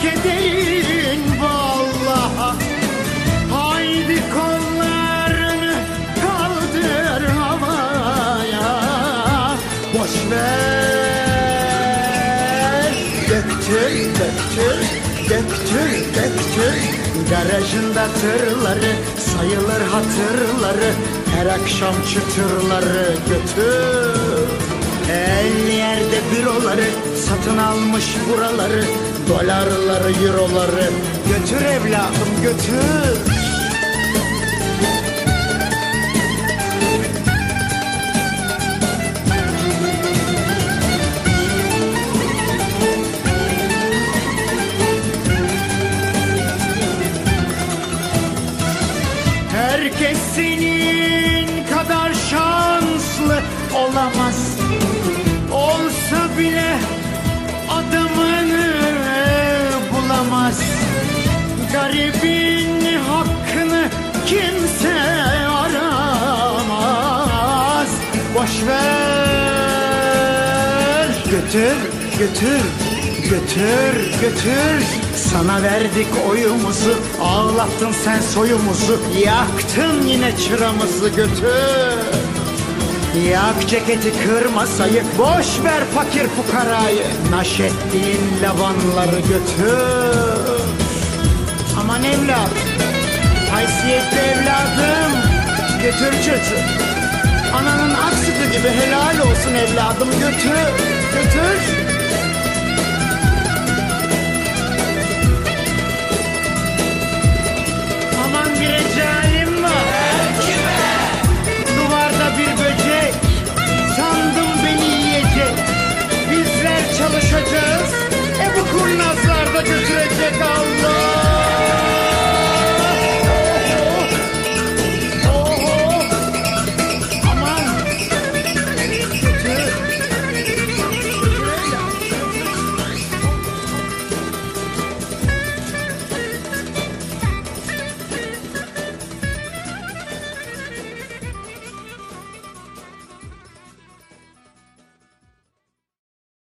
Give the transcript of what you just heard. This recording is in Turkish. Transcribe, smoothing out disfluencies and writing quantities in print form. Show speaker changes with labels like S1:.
S1: ederim vallahi. Haydi kollarını kaldır havaya, boş ver. Döktür, döktür, döktür, döktür. Garajında tırları, sayılır hatırları, her akşam çıtırları götür. El yerde büroları, satın almış buraları, dolarları, euroları götür evladım götür. Herkes senin kadar şanslı olamaz. Olsa bile adamını bulamaz. Garibin hakkını kimse aramaz. Boş ver. Götür, götür, götür, götür. Sana verdik oyumuzu, ağlattın sen soyumuzu, yaktın yine çıramızı götür. Yak ceketi, kır masayı, boş ver fakir fukarayı, naşettiğin lavanları götür. Aman evladım, haysiyetli evladım, götür götür. Ananın ak sütü gibi helal olsun evladım, götür, götür.